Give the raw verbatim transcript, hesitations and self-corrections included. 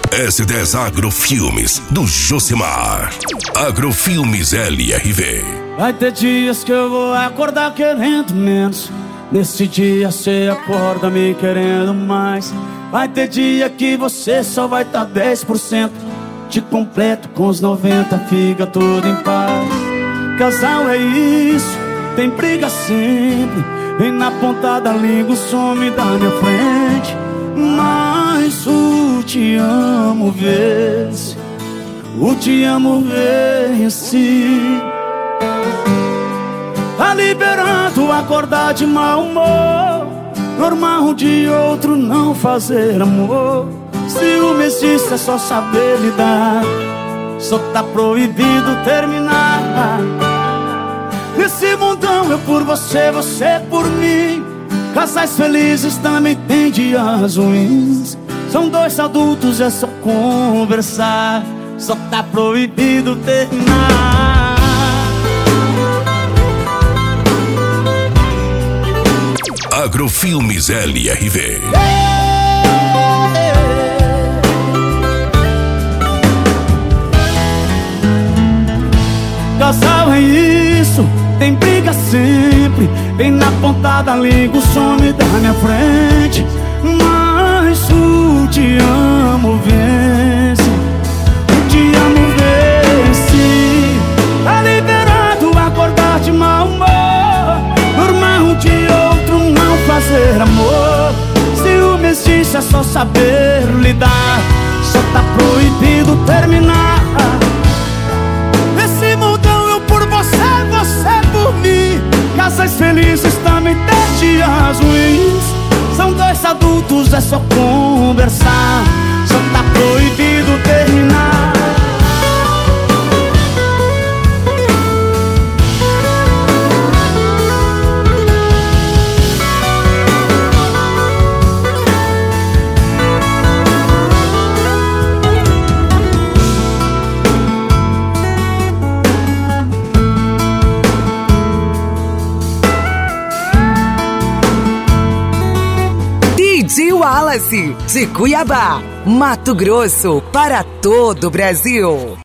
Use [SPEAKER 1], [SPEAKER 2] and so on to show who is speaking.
[SPEAKER 1] S dez Agrofilmes, do Josimar. Agrofilmes L R V.
[SPEAKER 2] Vai ter dias que eu vou acordar querendo menos. Nesse dia cê acorda me querendo mais. Vai ter dia que você só vai tá dez por cento. Te completo com os noventa, fica tudo em paz. Casal é isso, tem briga sempre. Vem na ponta da língua, some da minha frente. Mas o te amo vence, o te amo vence. Tá liberando acordar de mau humor, normal de outro não fazer amor. Ciúme existe, é só saber lidar, só tá proibido terminar. Nesse mundão eu por você, você por mim. Casais felizes também tem dias ruins. São dois adultos, é só conversar, só tá proibido terminar.
[SPEAKER 1] Agrofilmes L R V.
[SPEAKER 2] Casal é isso, tem briga sempre. Vem na ponta da língua, some da minha frente. Mas o te amo vence, o te amo vence. Tá liberado acordar de mau humor, normal de outro não fazer amor. Ciúme existe, é só saber lidar, só tá proibido terminar. Nesse mundão eu por você, você por mim. Casais felizes também tem dias ruins. São dois adultos, é só conversar, só tá proibido terminar.
[SPEAKER 3] D J Wallace, de Cuiabá, Mato Grosso, para todo o Brasil.